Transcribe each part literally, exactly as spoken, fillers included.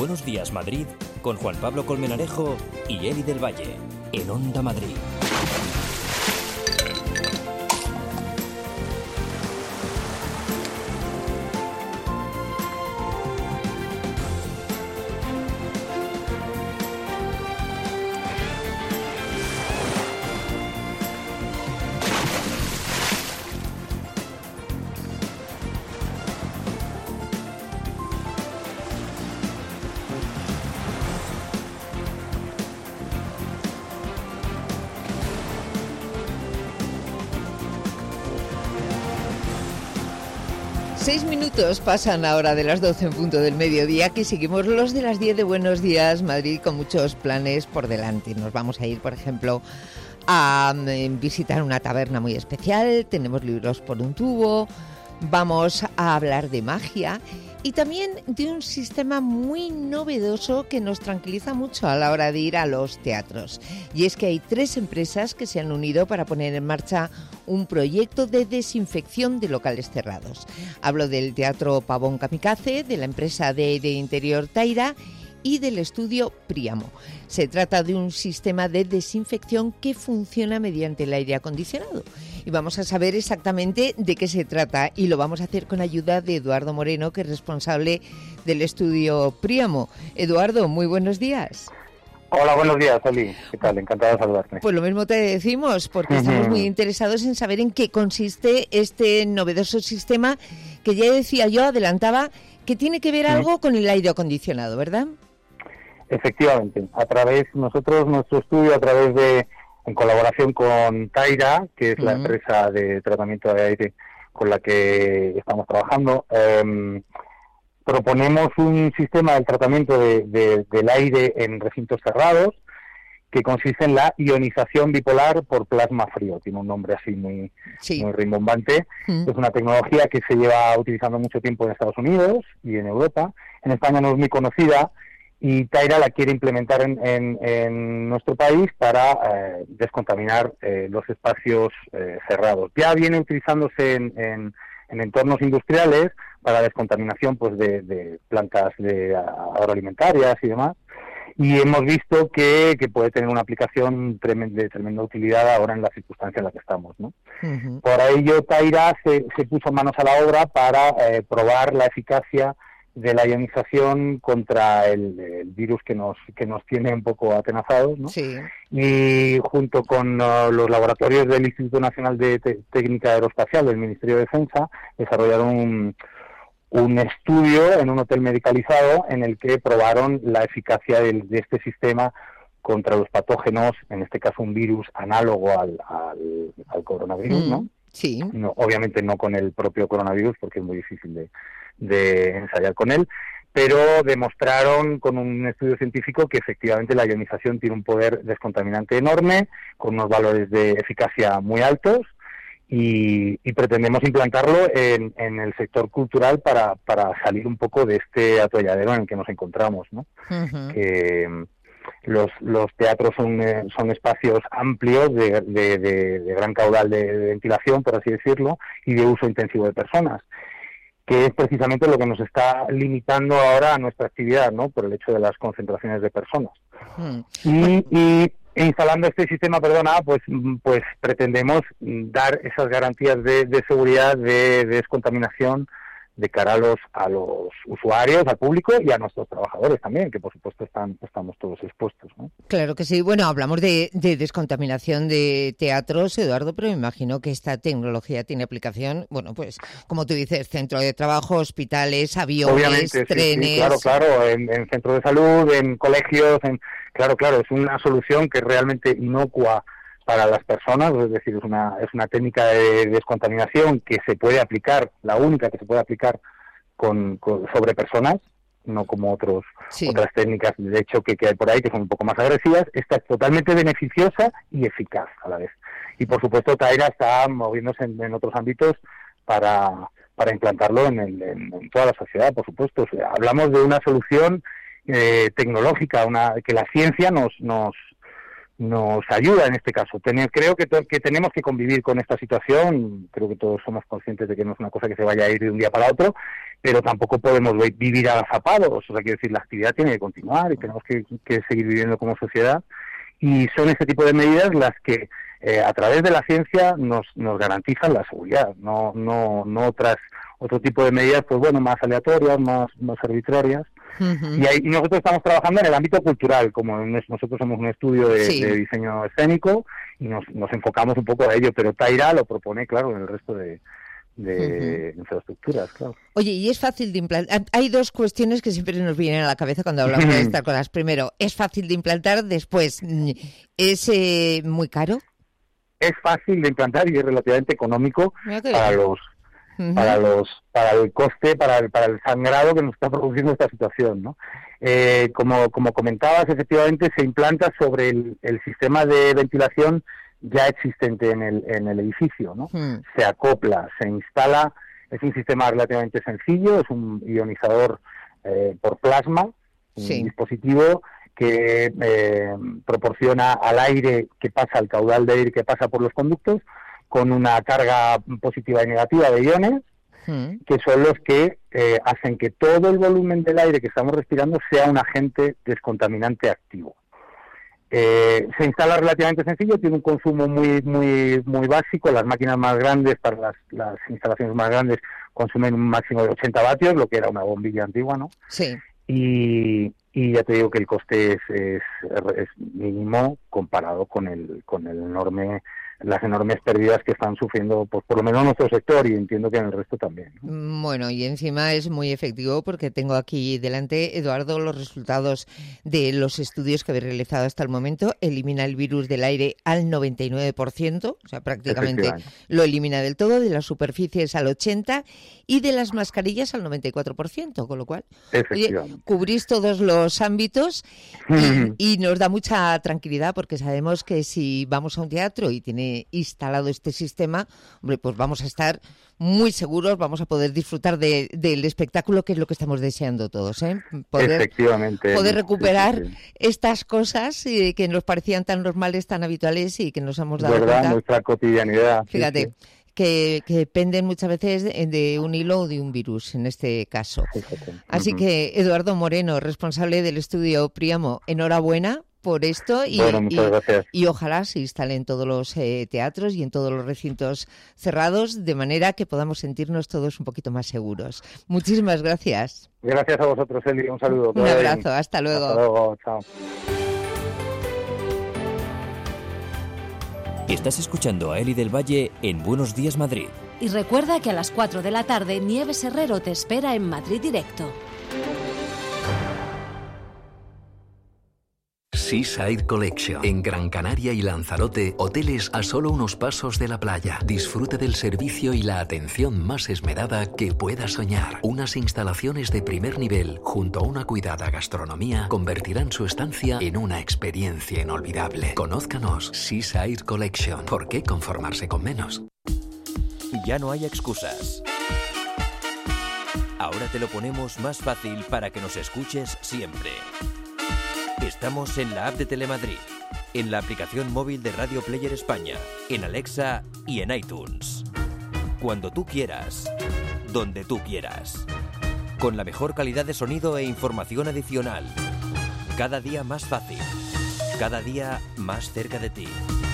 Buenos Días Madrid con Juan Pablo Colmenarejo y Eli del Valle en Onda Madrid. Seis minutos pasan ahora de las doce en punto del mediodía, que seguimos los de las diez de Buenos Días Madrid con muchos planes por delante. Nos vamos a ir, por ejemplo, a visitar una taberna muy especial, tenemos libros por un tubo, vamos a hablar de magia y también de un sistema muy novedoso que nos tranquiliza mucho a la hora de ir a los teatros. Y es que hay tres empresas que se han unido para poner en marcha un proyecto de desinfección de locales cerrados. Hablo del Teatro Pavón Kamikaze, de la empresa de, de interior Taira y del estudio Príamo. Se trata de un sistema de desinfección que funciona mediante el aire acondicionado. Y vamos a saber exactamente de qué se trata y lo vamos a hacer con ayuda de Eduardo Moreno, que es responsable del estudio Príamo. Eduardo, muy buenos días. Hola, buenos días, Eli. ¿Qué tal? Encantado de saludarte. Pues lo mismo te decimos, porque estamos muy interesados en saber en qué consiste este novedoso sistema que ya decía yo, adelantaba, que tiene que ver algo con el aire acondicionado, ¿verdad? Efectivamente. A través, nosotros, nuestro estudio, a través de, en colaboración con Taira, que es la uh-huh. empresa de tratamiento de aire con la que estamos trabajando, eh, proponemos un sistema del tratamiento de, de, del aire en recintos cerrados que consiste en la ionización bipolar por plasma frío. Tiene un nombre así muy, sí. muy rimbombante. Mm. Es una tecnología que se lleva utilizando mucho tiempo en Estados Unidos y en Europa. En España no es muy conocida y Taira la quiere implementar en, en, en nuestro país para eh, descontaminar eh, los espacios eh, cerrados. Ya viene utilizándose en, en, en entornos industriales para descontaminación pues de, de plantas de agroalimentarias y demás, y hemos visto que, que puede tener una aplicación tremenda, de tremenda utilidad ahora en la circunstancia en la que estamos, ¿no? Uh-huh. Por ello Taira se, se puso manos a la obra para eh, probar la eficacia de la ionización contra el, el virus que nos que nos tiene un poco atenazados, ¿no? Sí. Y junto con uh, los laboratorios del Instituto Nacional de Te- Técnica Aeroespacial del Ministerio de Defensa desarrollaron un un estudio en un hotel medicalizado en el que probaron la eficacia de, de este sistema contra los patógenos, en este caso un virus análogo al, al, al coronavirus, mm, ¿no? Sí. No, obviamente no con el propio coronavirus, porque es muy difícil de, de ensayar con él, pero demostraron con un estudio científico que efectivamente la ionización tiene un poder descontaminante enorme, con unos valores de eficacia muy altos, Y, y pretendemos implantarlo en, en el sector cultural para, para salir un poco de este atolladero en el que nos encontramos, ¿no? Uh-huh. Que los, los teatros son, eh, son espacios amplios de, de, de, de gran caudal de, de ventilación, por así decirlo, y de uso intensivo de personas, que es precisamente lo que nos está limitando ahora a nuestra actividad, ¿no? Por el hecho de las concentraciones de personas. Uh-huh. Y, y instalando este sistema, perdona, pues pues pretendemos dar esas garantías de, de seguridad, de, de descontaminación de cara a los a los usuarios, al público y a nuestros trabajadores también, que por supuesto están estamos todos expuestos, ¿no? Claro que sí. Bueno, hablamos de, de descontaminación de teatros, Eduardo, pero me imagino que esta tecnología tiene aplicación, bueno, pues como tú dices, centro de trabajo, hospitales, aviones, Obviamente, trenes. Sí, sí, claro, claro, en, en centros de salud, en colegios, en claro, claro, es una solución que es realmente inocua para las personas, es decir, es una es una técnica de descontaminación que se puede aplicar, la única que se puede aplicar con, con sobre personas, no como otros sí. otras técnicas de hecho que, que hay por ahí que son un poco más agresivas. Esta es totalmente beneficiosa y eficaz a la vez. Y por supuesto Taira está moviéndose en, en otros ámbitos para para implantarlo en, el, en, en toda la sociedad, por supuesto. O sea, hablamos de una solución eh, tecnológica, una que la ciencia nos nos nos ayuda en este caso. Tener, creo que, to, que tenemos que convivir con esta situación, creo que todos somos conscientes de que no es una cosa que se vaya a ir de un día para otro, pero tampoco podemos vivir agazapados, o sea, quiero decir, la actividad tiene que continuar y tenemos que, que seguir viviendo como sociedad, y son este tipo de medidas las que eh, a través de la ciencia nos, nos garantizan la seguridad, no, no, no otras, otro tipo de medidas, pues bueno, más aleatorias, más, más arbitrarias. Uh-huh. Y, ahí, y nosotros estamos trabajando en el ámbito cultural, como nosotros somos un estudio de, sí. de diseño escénico, y nos, nos enfocamos un poco a ello, pero Taira lo propone, claro, en el resto de, de uh-huh. infraestructuras, claro. Oye, y es fácil de implantar. Hay dos cuestiones que siempre nos vienen a la cabeza cuando hablamos de estas cosas. Primero, ¿es fácil de implantar? Después, ¿es eh, muy caro? Es fácil de implantar y es relativamente económico para los Uh-huh. para los para el coste, para el, para el sangrado que nos está produciendo esta situación, ¿no? Eh, como como comentabas, efectivamente se implanta sobre el, el sistema de ventilación ya existente en el en el edificio, ¿no? Uh-huh. Se acopla, se instala, es un sistema relativamente sencillo, es un ionizador eh, por plasma, sí. un dispositivo que eh, proporciona al aire que pasa, al caudal de aire que pasa por los conductos, con una carga positiva y negativa de iones, mm. que son los que eh, hacen que todo el volumen del aire que estamos respirando sea un agente descontaminante activo. Eh, se instala relativamente sencillo, tiene un consumo muy muy muy básico. Las máquinas más grandes, para las, las instalaciones más grandes, consumen un máximo de ochenta vatios, lo que era una bombilla antigua, ¿no? Sí. Y, y ya te digo que el coste es, es, es mínimo comparado con el con el enorme las enormes pérdidas que están sufriendo, pues por lo menos en nuestro sector, y entiendo que en el resto también, ¿no? Bueno, y encima es muy efectivo porque tengo aquí delante, Eduardo, los resultados de los estudios que habéis realizado hasta el momento. Elimina el virus del aire al noventa y nueve por ciento, o sea, prácticamente lo elimina del todo, de las superficies al ochenta por ciento y de las mascarillas al noventa y cuatro por ciento, con lo cual, oye, cubrís todos los ámbitos y, y nos da mucha tranquilidad porque sabemos que si vamos a un teatro y tiene instalado este sistema, hombre, pues vamos a estar muy seguros, vamos a poder disfrutar de, del espectáculo, que es lo que estamos deseando todos, ¿eh? Poder, Efectivamente. Poder recuperar sí, sí, sí. estas cosas eh, que nos parecían tan normales, tan habituales y que nos hemos dado ¿verdad? cuenta. Nuestra cotidianidad. Fíjate. Sí, sí. Que, que penden muchas veces de un hilo o de un virus, en este caso. Fíjate. Así uh-huh. que, Eduardo Moreno, responsable del estudio Príamo, enhorabuena por esto y, bueno, muchas y, gracias. y ojalá se instale en todos los eh, teatros y en todos los recintos cerrados, de manera que podamos sentirnos todos un poquito más seguros. Muchísimas gracias. Gracias a vosotros, Eli. Un saludo. Un abrazo. Bien. Hasta luego. Hasta luego. Chao. Estás escuchando a Eli del Valle en Buenos Días Madrid. Y recuerda que a las cuatro de la tarde Nieves Herrero te espera en Madrid Directo. Seaside Collection. En Gran Canaria y Lanzarote, hoteles a solo unos pasos de la playa. Disfrute del servicio y la atención más esmerada que pueda soñar. Unas instalaciones de primer nivel, junto a una cuidada gastronomía, convertirán su estancia en una experiencia inolvidable. Conózcanos, Seaside Collection. ¿Por qué conformarse con menos? Ya no hay excusas. Ahora te lo ponemos más fácil para que nos escuches siempre. Estamos en la app de Telemadrid, en la aplicación móvil de Radio Player España, en Alexa y en iTunes. Cuando tú quieras, donde tú quieras. Con la mejor calidad de sonido e información adicional. Cada día más fácil. Cada día más cerca de ti.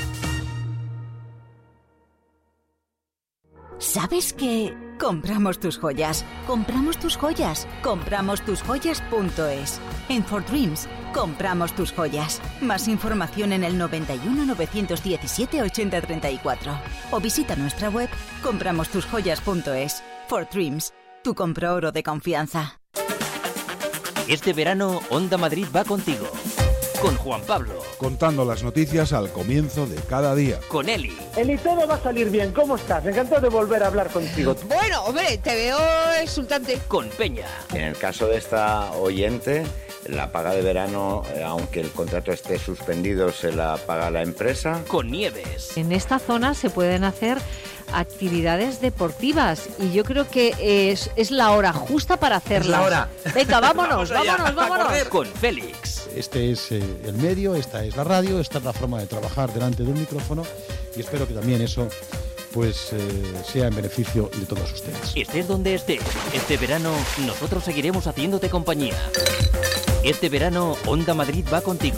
¿Sabes qué? Compramos tus joyas, compramos tus joyas, compramos tus joyas punto es. En For Dreams, compramos tus joyas. Más información en el noventa y uno, novecientos diecisiete, ochenta, treinta y cuatro. O visita nuestra web compramos tus joyas punto es. For Dreams, tu compro oro de confianza. Este verano, Onda Madrid va contigo. Con Juan Pablo. Contando las noticias al comienzo de cada día. Con Eli. Eli, todo va a salir bien. ¿Cómo estás? Encantado de volver a hablar contigo. Bueno, hombre, te veo exultante. Con Peña. En el caso de esta oyente, la paga de verano, aunque el contrato esté suspendido, se la paga la empresa. Con Nieves. En esta zona se pueden hacer actividades deportivas y yo creo que es, es la hora justa para hacerlas. Es la hora. Venga, vámonos, Vamos allá, vámonos, vámonos. Con Félix. Este es eh, el medio, esta es la radio, esta es la forma de trabajar delante de un micrófono y espero que también eso pues eh, sea en beneficio de todos ustedes. Estés donde estés, este verano nosotros seguiremos haciéndote compañía. Este verano Onda Madrid va contigo.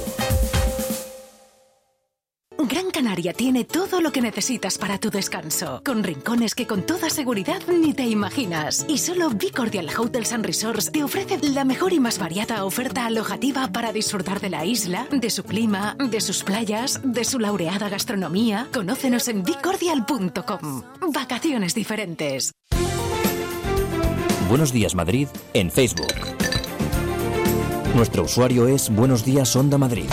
Gran Canaria tiene todo lo que necesitas para tu descanso, con rincones que con toda seguridad ni te imaginas. Y solo Be Cordial Hotels and Resorts te ofrece la mejor y más variada oferta alojativa para disfrutar de la isla, de su clima, de sus playas, de su laureada gastronomía. Conócenos en be cordial punto com. Vacaciones diferentes. Buenos Días Madrid en Facebook. Nuestro usuario es Buenos Días Onda Madrid.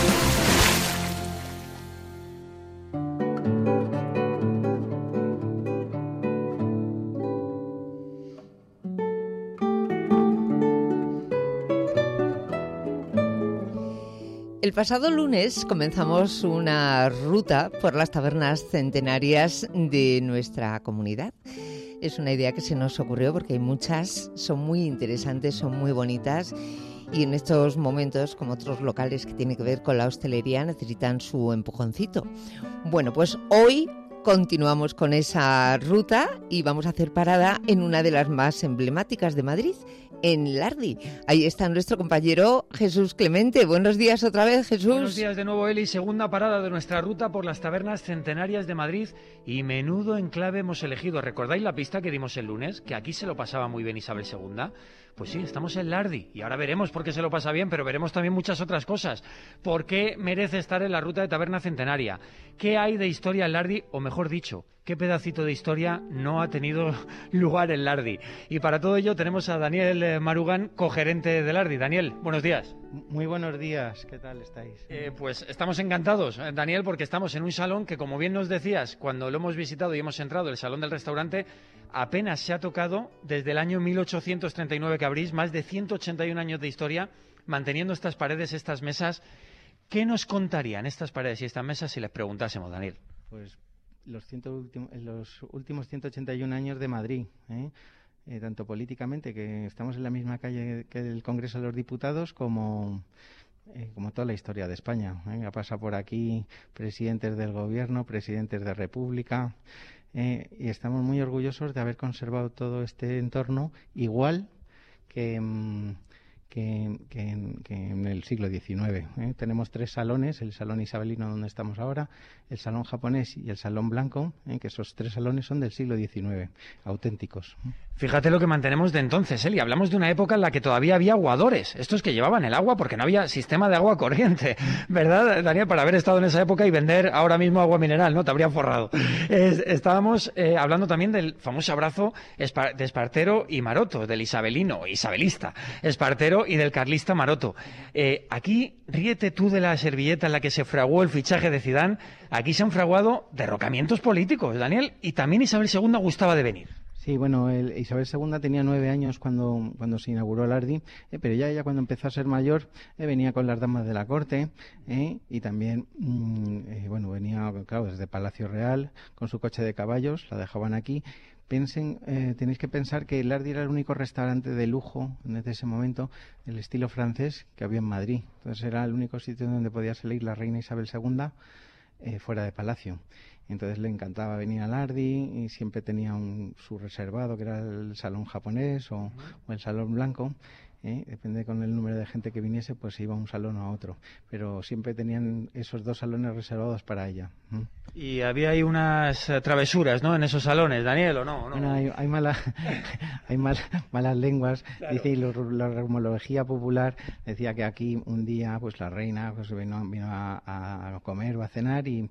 El pasado lunes comenzamos una ruta por las tabernas centenarias de nuestra comunidad. Es una idea que se nos ocurrió porque hay muchas, son muy interesantes, son muy bonitas y en estos momentos, como otros locales que tienen que ver con la hostelería, necesitan su empujoncito. Bueno, pues hoy continuamos con esa ruta y vamos a hacer parada en una de las más emblemáticas de Madrid, en Lardi. Ahí está nuestro compañero Jesús Clemente. Buenos días otra vez, Jesús. Buenos días de nuevo, Eli. Segunda parada de nuestra ruta por las tabernas centenarias de Madrid y menudo enclave hemos elegido. ¿Recordáis la pista que dimos el lunes? Que aquí se lo pasaba muy bien Isabel segunda. Pues sí, estamos en Lardi y ahora veremos por qué se lo pasa bien, pero veremos también muchas otras cosas. ¿Por qué merece estar en la ruta de taberna centenaria? ¿Qué hay de historia en Lardi? O mejor dicho, ¿qué pedacito de historia no ha tenido lugar en Lardi? Y para todo ello tenemos a Daniel Marugán, cogerente de Lardi. Daniel, buenos días. Muy buenos días, ¿qué tal estáis? Eh, pues estamos encantados, Daniel, porque estamos en un salón que, como bien nos decías, cuando lo hemos visitado y hemos entrado, el salón del restaurante, apenas se ha tocado desde el año mil ochocientos treinta y nueve que abrís, más de ciento ochenta y un años de historia, manteniendo estas paredes, estas mesas. ¿Qué nos contarían estas paredes y estas mesas si les preguntásemos, Daniel? Pues los, ciento últimos, los últimos ciento ochenta y un años de Madrid, ¿eh? Eh, tanto políticamente, que estamos en la misma calle que el Congreso de los Diputados, como, eh, como toda la historia de España. ¿eh? Ha pasado por aquí presidentes del Gobierno, presidentes de República, eh, y estamos muy orgullosos de haber conservado todo este entorno igual que... Mmm, Que, que, que en el siglo diecinueve. ¿eh? Tenemos tres salones, el salón isabelino donde estamos ahora, el salón japonés y el salón blanco, ¿eh? que esos tres salones son del siglo diecinueve, auténticos. Fíjate lo que mantenemos de entonces, Eli. Hablamos de una época en la que todavía había aguadores, estos que llevaban el agua porque no había sistema de agua corriente, ¿verdad, Daniel? Para haber estado en esa época y vender ahora mismo agua mineral, ¿no? Te habrían forrado. Eh, estábamos eh, hablando también del famoso abrazo de Espartero y Maroto, del isabelino, isabelista, Espartero y del carlista Maroto. Eh, aquí, ríete tú de la servilleta en la que se fraguó el fichaje de Zidane. Aquí se han fraguado derrocamientos políticos, Daniel, y también Isabel segunda gustaba de venir. Sí, bueno, el, Isabel segunda tenía nueve años cuando, cuando se inauguró Lardi, eh, pero ya ella cuando empezó a ser mayor eh, venía con las damas de la corte eh, y también, mm, eh, bueno, venía, claro, desde Palacio Real con su coche de caballos, la dejaban aquí. Piensen, eh, tenéis que pensar que Lardi era el único restaurante de lujo desde ese momento, del estilo francés, que había en Madrid. Entonces era el único sitio donde podía salir la reina Isabel segunda eh, fuera de palacio. Entonces le encantaba venir a Lardi y siempre tenía un, su reservado, que era el salón japonés o, o el salón blanco. ¿Eh? Depende con el número de gente que viniese, pues iba a un salón o a otro. Pero siempre tenían esos dos salones reservados para ella. ¿Mm? Y había ahí unas uh, travesuras, ¿no? En esos salones, Daniel, ¿o no? ¿no? Bueno, hay, hay, mala, hay mal, malas lenguas. Claro. Dice, la, la rumología popular decía que aquí un día, pues la reina pues vino, vino a, a comer o a cenar y...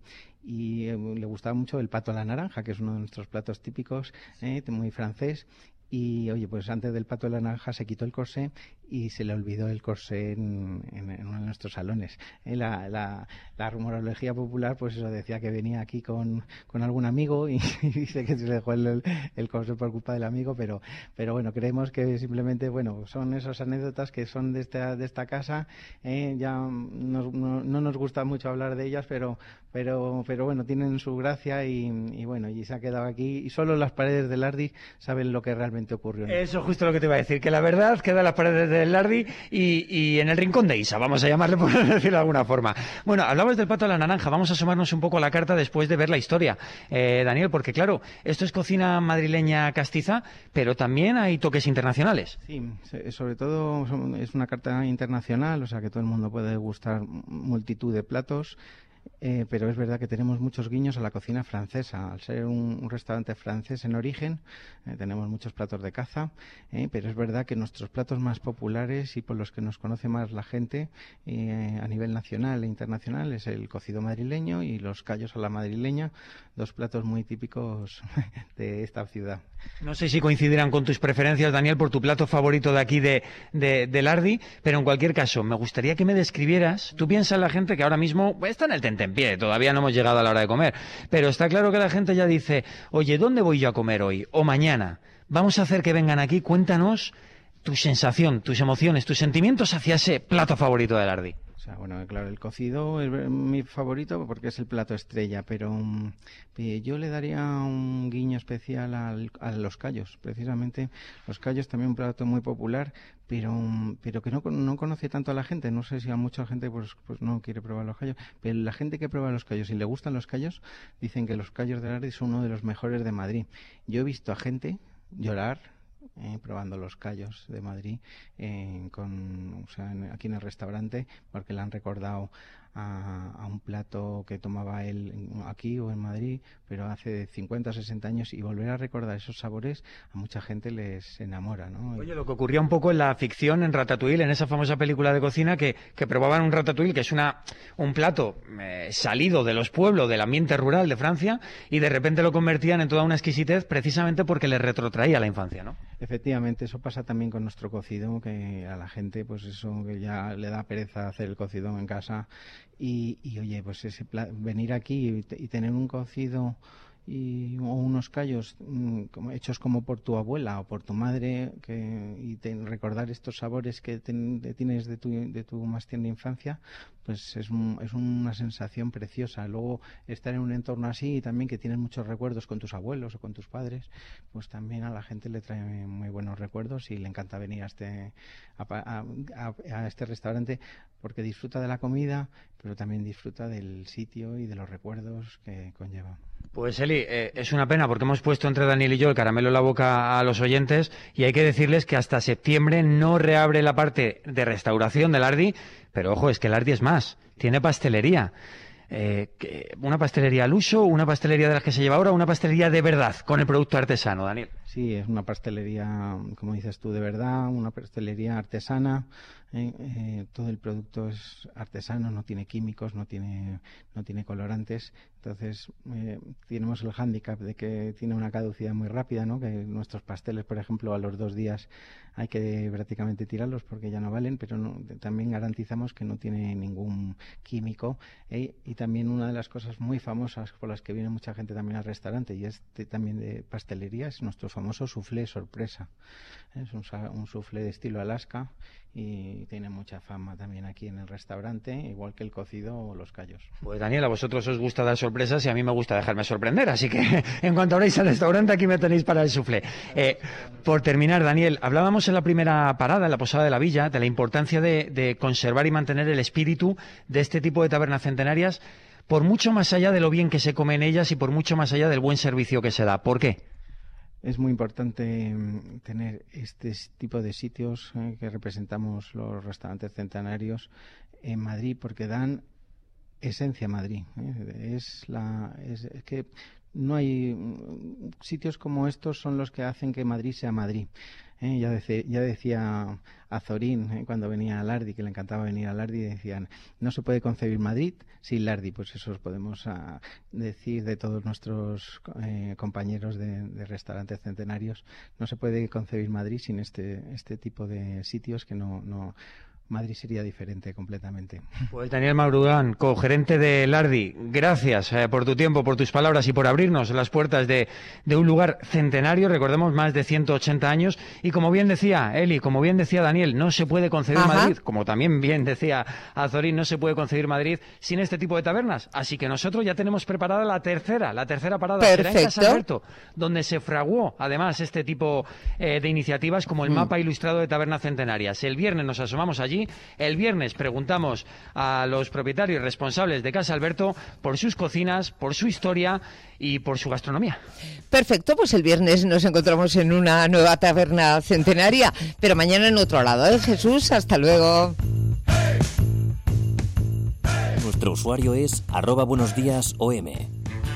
y eh, le gustaba mucho el pato a la naranja, que es uno de nuestros platos típicos, eh, muy francés. Y, oye, pues antes del pato de la naranja se quitó el corsé y se le olvidó el corsé en, en, en uno de nuestros salones. Eh, la, la, la rumorología popular, pues eso, decía que venía aquí con, con algún amigo y, y dice que se le dejó el, el corsé por culpa del amigo, pero, pero bueno, creemos que simplemente, bueno, son esas anécdotas que son de esta, de esta casa. Eh, ya nos, no, no, no nos gusta mucho hablar de ellas, pero pero pero bueno, tienen su gracia y, y bueno, y se ha quedado aquí y solo las paredes del Lardi saben lo que realmente ocurrió. Eso es justo lo que te iba a decir, que la verdad queda en las paredes del Lardi y, y en el rincón de Isa, vamos a llamarle por decirlo de alguna forma. Bueno, hablabas del pato a la naranja, vamos a asomarnos un poco a la carta después de ver la historia, eh, Daniel, porque claro, esto es cocina madrileña castiza, pero también hay toques internacionales. Sí, sobre todo es una carta internacional, o sea que todo el mundo puede degustar multitud de platos. Eh, pero es verdad que tenemos muchos guiños a la cocina francesa. Al ser un, un restaurante francés en origen, eh, tenemos muchos platos de caza, eh, pero es verdad que nuestros platos más populares y por los que nos conoce más la gente eh, a nivel nacional e internacional es el cocido madrileño y los callos a la madrileña, dos platos muy típicos de esta ciudad. No sé si coincidirán con tus preferencias, Daniel, por tu plato favorito de aquí de, de, de Lardi, pero en cualquier caso, me gustaría que me describieras, tú piensas la gente que ahora mismo pues, está en el tentempié, todavía no hemos llegado a la hora de comer, pero está claro que la gente ya dice, oye, ¿dónde voy yo a comer hoy o mañana? Vamos a hacer que vengan aquí, cuéntanos tu sensación, tus emociones, tus sentimientos hacia ese plato favorito de Lardi. O sea, bueno, claro, el cocido es mi favorito porque es el plato estrella, pero um, yo le daría un guiño especial al, a los callos. Precisamente los callos también un plato muy popular, pero um, pero que no, no conoce tanto a la gente. No sé si a mucha gente pues, pues no quiere probar los callos, pero la gente que prueba los callos y le gustan los callos, dicen que los callos de Lardi son uno de los mejores de Madrid. Yo he visto a gente llorar Eh, probando los callos de Madrid eh, con, o sea, en, aquí en el restaurante porque le han recordado a, a un plato que tomaba él aquí o en Madrid, pero hace cincuenta o sesenta años, y volver a recordar esos sabores a mucha gente les enamora, ¿no? Oye, lo que ocurría un poco en la ficción en Ratatouille, en esa famosa película de cocina que, que probaban un ratatouille, que es una un plato eh, salido de los pueblos, del ambiente rural de Francia, y de repente lo convertían en toda una exquisitez precisamente porque les retrotraía a la infancia, ¿no? Efectivamente, eso pasa también con nuestro cocido, que a la gente, pues eso, que ya le da pereza hacer el cocido en casa. Y, y oye, pues ese venir aquí y, y tener un cocido y, o unos callos mmm, como, hechos como por tu abuela o por tu madre, que, y te, recordar estos sabores que ten, de, tienes de tu, de tu más tierna infancia, pues es, un, es una sensación preciosa. Luego estar en un entorno así y también que tienes muchos recuerdos con tus abuelos o con tus padres, pues también a la gente le trae muy buenos recuerdos y le encanta venir a este a, a, a, a este restaurante porque disfruta de la comida, pero también disfruta del sitio y de los recuerdos que conlleva. Pues Eli, eh, es una pena porque hemos puesto entre Daniel y yo el caramelo en la boca a los oyentes y hay que decirles que hasta septiembre no reabre la parte de restauración del Lardi, pero ojo, es que el Lardi es más, tiene pastelería. Eh, ¿Una pastelería al uso, una pastelería de las que se lleva ahora, una pastelería de verdad, con el producto artesano, Daniel? Sí, es una pastelería, como dices tú, de verdad, una pastelería artesana. Eh, eh, todo el producto es artesano, no tiene químicos, no tiene no tiene colorantes. Entonces eh, tenemos el hándicap de que tiene una caducidad muy rápida, ¿no? Que nuestros pasteles, por ejemplo, a los dos días hay que prácticamente tirarlos porque ya no valen, pero no, también garantizamos que no tiene ningún químico. Eh, y también una de las cosas muy famosas por las que viene mucha gente también al restaurante y es de, también de pastelería es nuestro famoso soufflé sorpresa. Es un, un soufflé de estilo Alaska y tiene mucha fama también aquí en el restaurante, igual que el cocido o los callos. Pues Daniel, a vosotros os gusta dar sorpresas y a mí me gusta dejarme sorprender, así que en cuanto abráis el restaurante aquí me tenéis para el soufflé. Eh, por terminar, Daniel, hablábamos en la primera parada, en la Posada de la Villa, de la importancia de, de conservar y mantener el espíritu de este tipo de tabernas centenarias, por mucho más allá de lo bien que se come en ellas y por mucho más allá del buen servicio que se da. ¿Por qué? Es muy importante tener este tipo de sitios eh, que representamos los restaurantes centenarios en Madrid porque dan esencia a Madrid. ¿eh? Es la, es, es que no hay sitios como estos son los que hacen que Madrid sea Madrid. ¿eh? Ya, dece, ya decía Azorín ¿eh? cuando venía a Lardi, que le encantaba venir a Lardi, decían, no se puede concebir Madrid sin Lardi. Pues eso podemos a, decir de todos nuestros eh, compañeros de, de restaurantes centenarios. No se puede concebir Madrid sin este, este tipo de sitios que no... no Madrid sería diferente completamente. Pues Daniel Maurugán, cogerente de Lardi, gracias eh, por tu tiempo, por tus palabras y por abrirnos las puertas de, de un lugar centenario, recordemos más de ciento ochenta años, y como bien decía Eli, como bien decía Daniel, no se puede concebir Ajá. Madrid, como también bien decía Azorín, no se puede concebir Madrid sin este tipo de tabernas, así que nosotros ya tenemos preparada la tercera, la tercera parada Perfecto. será en Casa Alberto, donde se fraguó además este tipo eh, de iniciativas como el mm. mapa ilustrado de tabernas centenarias. El viernes nos asomamos allí. El viernes preguntamos a los propietarios responsables de Casa Alberto por sus cocinas, por su historia y por su gastronomía. Perfecto, pues el viernes nos encontramos en una nueva taberna centenaria, pero mañana en otro lado, ¿eh, Jesús? Hasta luego. Nuestro usuario es arroba buenos días O M.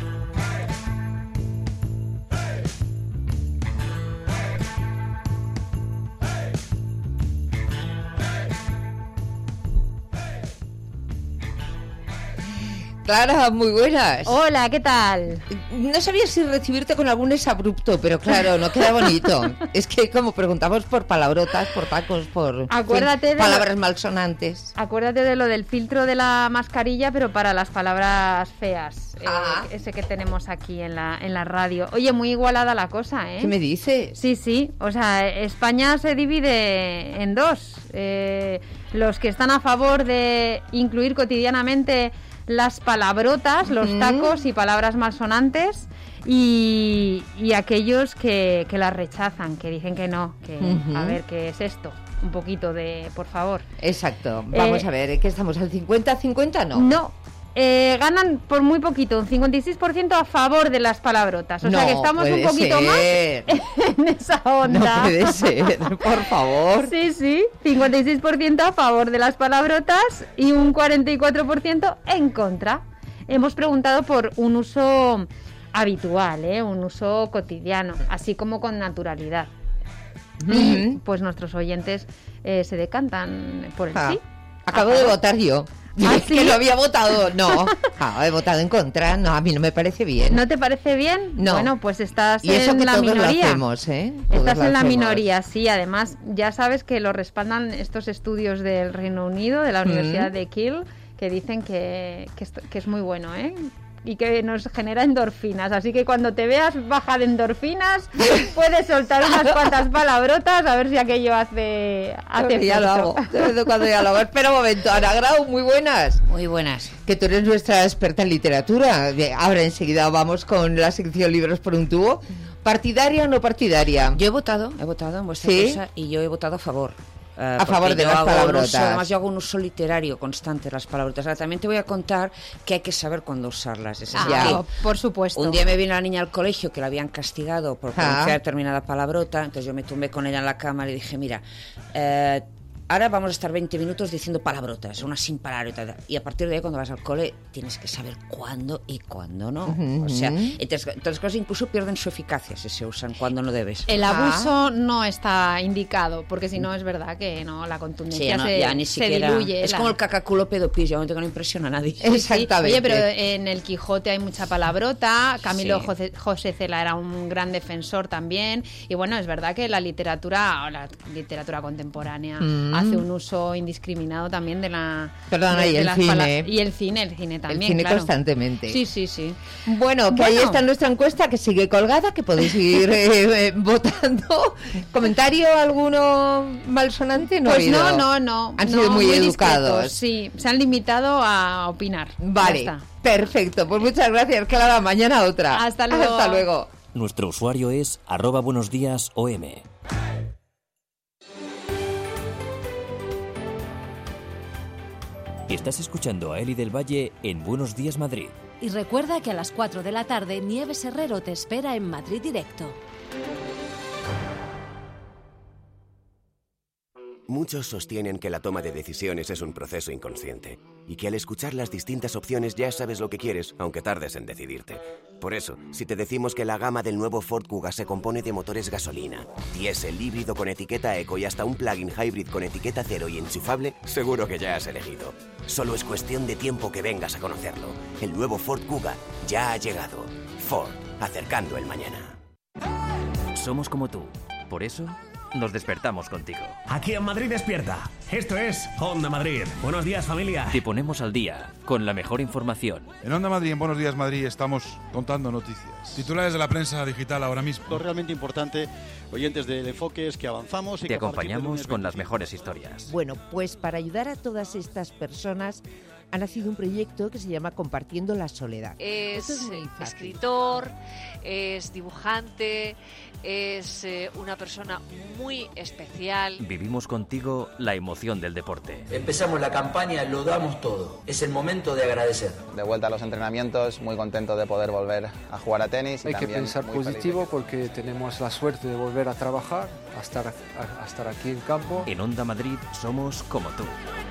Clara, muy buenas. Hola, ¿qué tal? No sabía si recibirte con algún exabrupto, pero claro, no queda bonito. Es que como preguntamos por palabrotas, por tacos, por acuérdate fin, de palabras lo, malsonantes. Acuérdate de lo del filtro de la mascarilla, pero para las palabras feas. Eh, ese que tenemos aquí en la, en la radio. Oye, muy igualada la cosa, ¿eh? ¿Qué me dices? Sí, sí. O sea, España se divide en dos. Eh, los que están a favor de incluir cotidianamente las palabrotas, los uh-huh. tacos y palabras malsonantes, y, y aquellos que, que las rechazan, que dicen que no, que uh-huh. a ver, ¿qué es esto? Un poquito de, por favor. Exacto. Vamos eh, a ver, ¿qué estamos? ¿Al cincuenta cincuenta? No. No. Eh, ganan por muy poquito, un cincuenta y seis por ciento a favor de las palabrotas. O no, sea que estamos un poquito ser. más en esa onda. No puede ser, por favor. Sí, sí, cincuenta y seis por ciento a favor de las palabrotas y un cuarenta y cuatro por ciento en contra. Hemos preguntado por un uso habitual, ¿eh? Un uso cotidiano, así como con naturalidad. Mm-hmm. Y pues nuestros oyentes eh, se decantan por el ah, sí. Acabo de votar yo. ¿Ah, sí? Que lo había votado, no, ah, he votado en contra, no, a mí no me parece bien. ¿No te parece bien? No. Bueno, pues estás y eso en que la todos minoría. Lo hacemos, ¿eh? Todos estás lo en la hacemos. minoría, sí, además ya sabes que lo respaldan estos estudios del Reino Unido, de la mm. Universidad de Kiel, que dicen que, que, esto, que es muy bueno, ¿eh? Y que nos genera endorfinas, así que cuando te veas baja de endorfinas puedes soltar unas cuantas palabrotas a ver si aquello hace hace ya lo hago, cuando ya lo hago. Espera un momento, Ana Grau, muy buenas. Muy buenas. Que tú eres nuestra experta en literatura. Ahora enseguida vamos con la sección Libros por un tubo. ¿Partidaria o no partidaria? Yo he votado, he votado en vuestra ¿Sí? cosa y yo he votado a favor. Uh, a favor de las palabrotas. Uso, además yo hago un uso literario constante de las palabrotas. Ahora también te voy a contar que hay que saber cuándo usarlas. Es ah, ya. Por supuesto. Un día me vino la niña al colegio que la habían castigado por pronunciar ah. determinada palabrota, entonces yo me tumbé con ella en la cama y le dije, mira, eh, ahora vamos a estar veinte minutos diciendo palabrotas, una sin parar y tal. Y a partir de ahí, cuando vas al cole, tienes que saber cuándo y cuándo no. Uh-huh. O sea, entonces, entonces cosas incluso pierden su eficacia si se usan cuando no debes. El abuso ah. no está indicado, porque si no es verdad que no la contundencia sí, ya no, se, ya ni se siquiera, diluye. Es la... como el cacaculo pedopis, ya que no impresiona a nadie. Exactamente. Oye, pero en el Quijote hay mucha palabrota. Camilo sí. José, José Cela era un gran defensor también. Y bueno, es verdad que la literatura, la literatura contemporánea, mm. hace un uso indiscriminado también de la Perdona, de, y de el las cine pala- y el cine el cine también el cine claro. constantemente sí sí sí bueno que bueno. ahí está nuestra encuesta que sigue colgada, que podéis ir eh, eh, votando. ¿Comentario alguno malsonante? No, pues no no no han no, sido muy, muy educados discretos, sí se han limitado a opinar. Vale, perfecto, pues muchas gracias, Clara. Mañana otra. Hasta luego. Hasta luego. Nuestro usuario es arroba buenos días O M. Estás escuchando a Eli del Valle en Buenos Días Madrid. Y recuerda que a las cuatro de la tarde Nieves Herrero te espera en Madrid Directo. Muchos sostienen que la toma de decisiones es un proceso inconsciente y que al escuchar las distintas opciones ya sabes lo que quieres, aunque tardes en decidirte. Por eso, si te decimos que la gama del nuevo Ford Kuga se compone de motores gasolina, diésel, híbrido con etiqueta eco y hasta un plug-in hybrid con etiqueta cero y enchufable, seguro que ya has elegido. Solo es cuestión de tiempo que vengas a conocerlo. El nuevo Ford Kuga ya ha llegado. Ford, acercando el mañana. Somos como tú. Por eso nos despertamos contigo. Aquí en Madrid despierta. Esto es Onda Madrid. Buenos días, familia. Te ponemos al día con la mejor información. En Onda Madrid, en Buenos Días Madrid, estamos contando noticias. Titulares de la prensa digital ahora mismo. Lo realmente importante, oyentes del Enfoque, es que avanzamos y te acompañamos con las mejores historias. Bueno, pues para ayudar a todas estas personas ha nacido un proyecto que se llama Compartiendo la Soledad. Es, es escritor, es dibujante, es eh, una persona muy especial. Vivimos contigo la emoción del deporte. Empezamos la campaña, lo damos todo. Es el momento de agradecer. De vuelta a los entrenamientos, muy contento de poder volver a jugar a tenis. Hay y que pensar positivo que... porque tenemos la suerte de volver a trabajar, a estar, a, a estar aquí en campo. En Onda Madrid somos como tú.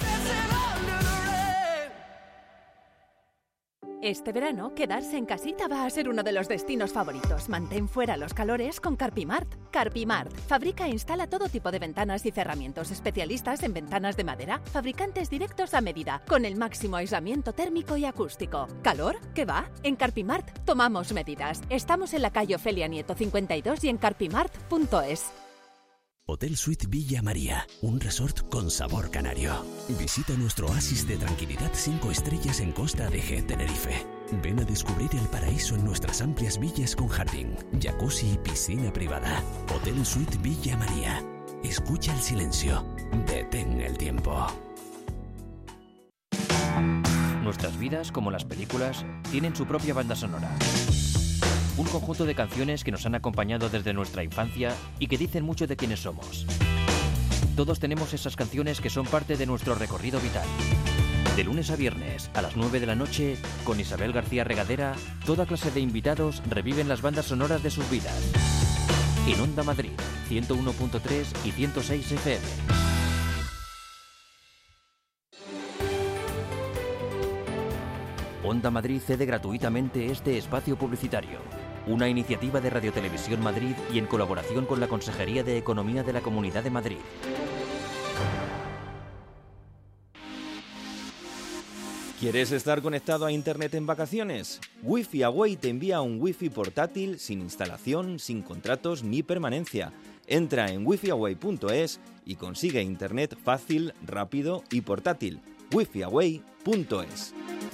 Este verano, quedarse en casita va a ser uno de los destinos favoritos. Mantén fuera los calores con Carpimart. Carpimart fabrica e instala todo tipo de ventanas y cerramientos, especialistas en ventanas de madera, fabricantes directos a medida, con el máximo aislamiento térmico y acústico. ¿Calor? ¿Qué va? En Carpimart tomamos medidas. Estamos en la calle Ofelia Nieto cincuenta y dos y en carpimart punto es. Hotel Suite Villa María, un resort con sabor canario. Visita nuestro oasis de tranquilidad cinco estrellas en Costa de G, Tenerife. Ven a descubrir el paraíso en nuestras amplias villas con jardín, jacuzzi y piscina privada. Hotel Suite Villa María. Escucha el silencio. Detén el tiempo. Nuestras vidas, como las películas, tienen su propia banda sonora. Un conjunto de canciones que nos han acompañado desde nuestra infancia y que dicen mucho de quiénes somos. Todos tenemos esas canciones que son parte de nuestro recorrido vital. De lunes a viernes, a las nueve de la noche, con Isabel García Regadera, toda clase de invitados reviven las bandas sonoras de sus vidas. En Onda Madrid, ciento uno punto tres y ciento seis F M. Onda Madrid cede gratuitamente este espacio publicitario, una iniciativa de Radio Televisión Madrid y en colaboración con la Consejería de Economía de la Comunidad de Madrid. ¿Quieres estar conectado a Internet en vacaciones? Wi-Fi Away te envía un Wi-Fi portátil sin instalación, sin contratos ni permanencia. Entra en wifi away punto es y consigue Internet fácil, rápido y portátil. wifi away punto es.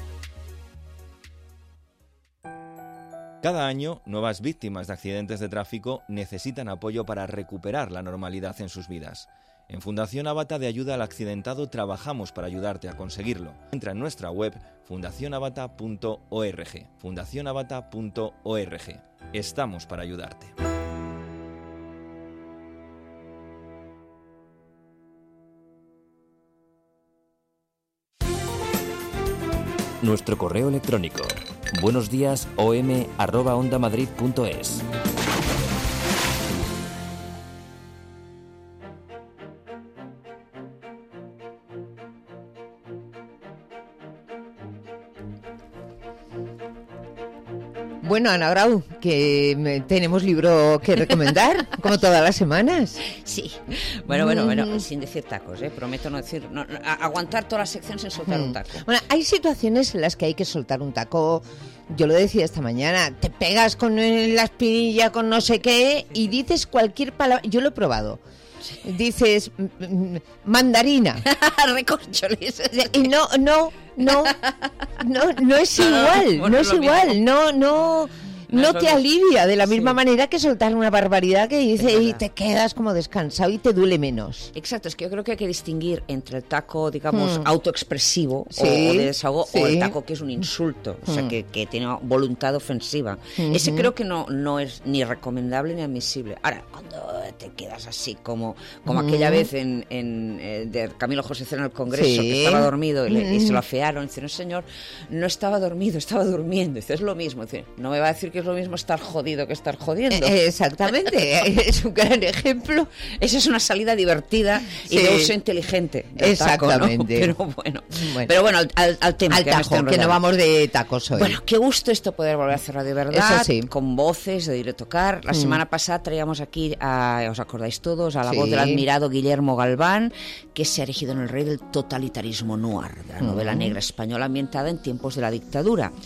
Cada año, nuevas víctimas de accidentes de tráfico necesitan apoyo para recuperar la normalidad en sus vidas. En Fundación Avata de Ayuda al Accidentado trabajamos para ayudarte a conseguirlo. Entra en nuestra web fundación avata punto org. fundación avata punto org. Estamos para ayudarte. Nuestro correo electrónico buenos días o m arroba onda madrid punto es. Bueno, Ana Grau, que tenemos libro que recomendar, como todas las semanas. Sí, bueno, bueno, bueno, sin decir tacos, ¿eh? Prometo no decir, no, no, aguantar toda la sección sin soltar mm. un taco. Bueno, hay situaciones en las que hay que soltar un taco. Yo lo decía esta mañana, te pegas con la espinilla, con no sé qué, y dices cualquier palabra. Yo lo he probado. Dices mandarina. Recorcholis. Y no, no, no, no, no es igual, no, no es igual, no, no, no te alivia de la misma sí. manera que soltar una barbaridad que dice y te quedas como descansado y te duele menos. Exacto, es que yo creo que hay que distinguir entre el taco, digamos, hmm. autoexpresivo sí, o de desahogo sí. o el taco que es un insulto, hmm. o sea, que, que tiene voluntad ofensiva. Hmm. Ese creo que no, no es ni recomendable ni admisible. Ahora, cuando te quedas así como, como hmm. aquella vez en, en eh, de Camilo José Cero en el Congreso, sí. que estaba dormido y, le, hmm. y se lo afearon, dice, no señor, no estaba dormido, estaba durmiendo. Dice, es lo mismo, dice, no me va a decir que es lo mismo estar jodido que estar jodiendo. Eh, exactamente, es un gran ejemplo. Esa es una salida divertida y sí. de uso inteligente. Exactamente. Taco, ¿no? Pero bueno, bueno, pero bueno al, al tema. Al que, tajo, que no vamos de tacos hoy. Bueno, qué gusto esto poder volver a hacer Radio Verdad, eso sí. con voces de Directo Car. La mm. semana pasada traíamos aquí, a, os acordáis todos, a la sí. voz del admirado Guillermo Galván, que se ha erigido en el rey del totalitarismo noir, de la mm. novela negra española ambientada en tiempos de la dictadura.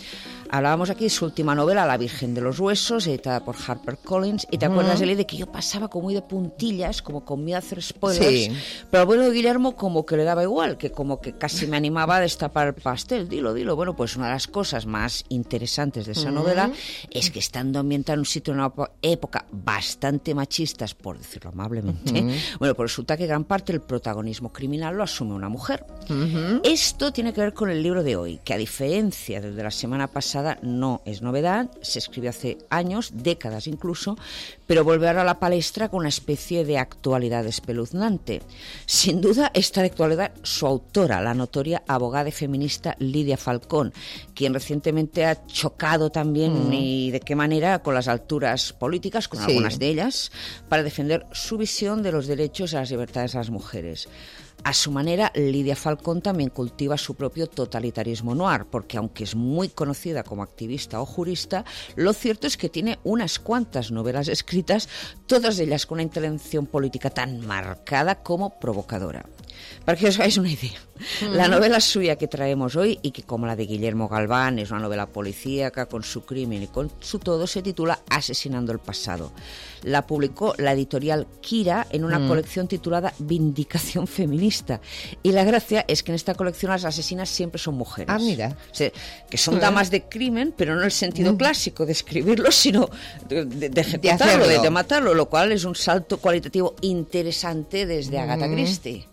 Hablábamos aquí de su última novela, La Virgen de los Huesos, editada por HarperCollins, y te acuerdas, Mm. Eli, de que yo pasaba como muy de puntillas, como con miedo a hacer spoilers, Sí. pero al bueno de Guillermo como que le daba igual, que como que casi me animaba a destapar el pastel, dilo, dilo. Bueno, pues una de las cosas más interesantes de esa Mm. novela es que estando ambientada en un sitio en una época bastante machistas, por decirlo amablemente, Mm. bueno, pues resulta que gran parte del protagonismo criminal lo asume una mujer. Ujú. Esto tiene que ver con el libro de hoy, que a diferencia del de la semana pasada no es novedad, se escribió hace años, décadas incluso, pero vuelve ahora a la palestra con una especie de actualidad espeluznante. Sin duda está de actualidad su autora, la notoria abogada y feminista Lidia Falcón, quien recientemente ha chocado también, Mm. y de qué manera, con las alturas políticas, con Sí. algunas de ellas, para defender su visión de los derechos y las libertades de las mujeres. A su manera, Lidia Falcón también cultiva su propio totalitarismo noir, porque aunque es muy conocida como activista o jurista, lo cierto es que tiene unas cuantas novelas escritas, todas ellas con una intervención política tan marcada como provocadora. Para que os hagáis una idea, Mm. la novela suya que traemos hoy, y que como la de Guillermo Galván es una novela policíaca con su crimen y con su todo, se titula Asesinando el pasado. La publicó la editorial Kira en una Mm. colección titulada Vindicación Feminista. Y la gracia es que en esta colección las asesinas siempre son mujeres. Ah, mira. O sea, que son Mm. damas de crimen, pero no en el sentido Mm. clásico de escribirlo, sino de, de, de ejecutarlo, hacerlo. de, de matarlo, lo cual es un salto cualitativo interesante desde Agatha Mm. Christie.